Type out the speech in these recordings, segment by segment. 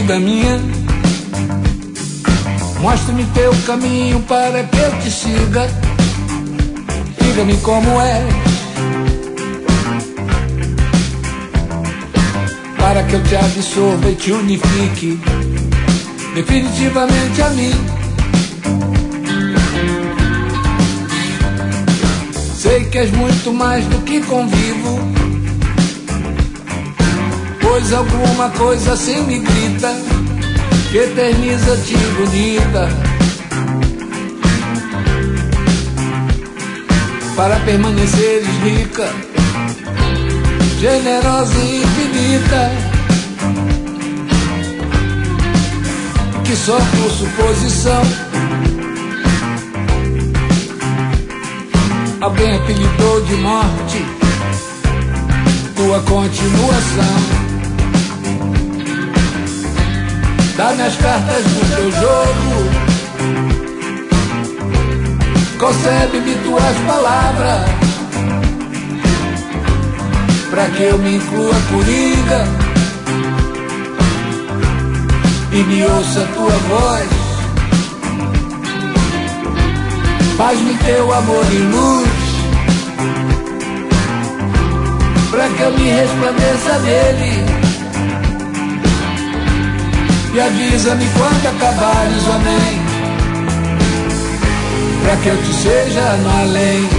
vida minha, mostre-me teu caminho para que eu te siga. Diga-me como é, para que eu te absorva e te unifique definitivamente a mim. Sei que és muito mais do que convivo, pois alguma coisa assim me grita que eterniza-te bonita, para permaneceres rica, generosa e infinita, que só por suposição alguém apelidou de morte tua continuação. Dá-me as cartas do teu jogo, concede-me tuas palavras, pra que eu me inclua coringa e me ouça tua voz. Faz-me teu amor e luz, pra que eu me resplandeça nele. E avisa-me quando acabares o amém, pra que eu te seja no além.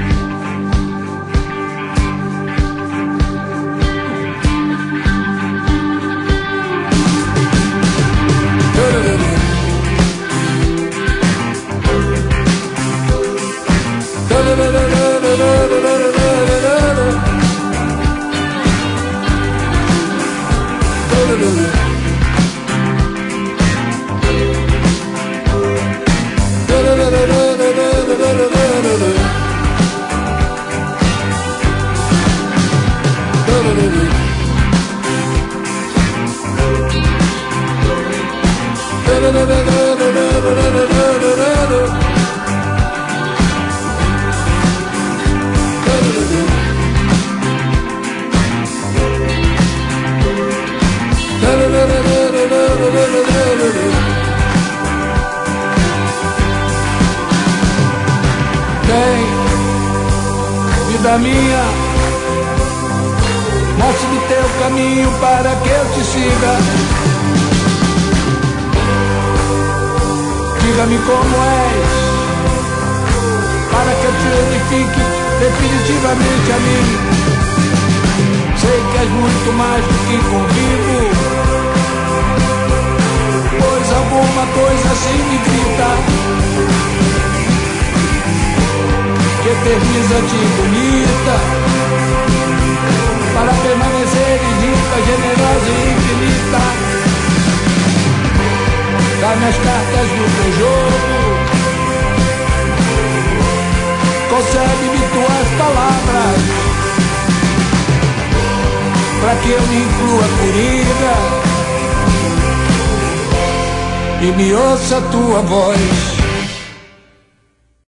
Vem, vida minha, mostre-me teu caminho para que eu te siga. Diga-me como és, para que eu te unifique definitivamente a mim. Sei que és muito mais do que convivo, pois alguma coisa assim me grita que eterniza-te bonita, para permanecer rica, generosa e infinita. Dá-me as cartas do teu jogo, concede-me tuas palavras, pra que eu me inclua coringa e me ouça tua voz.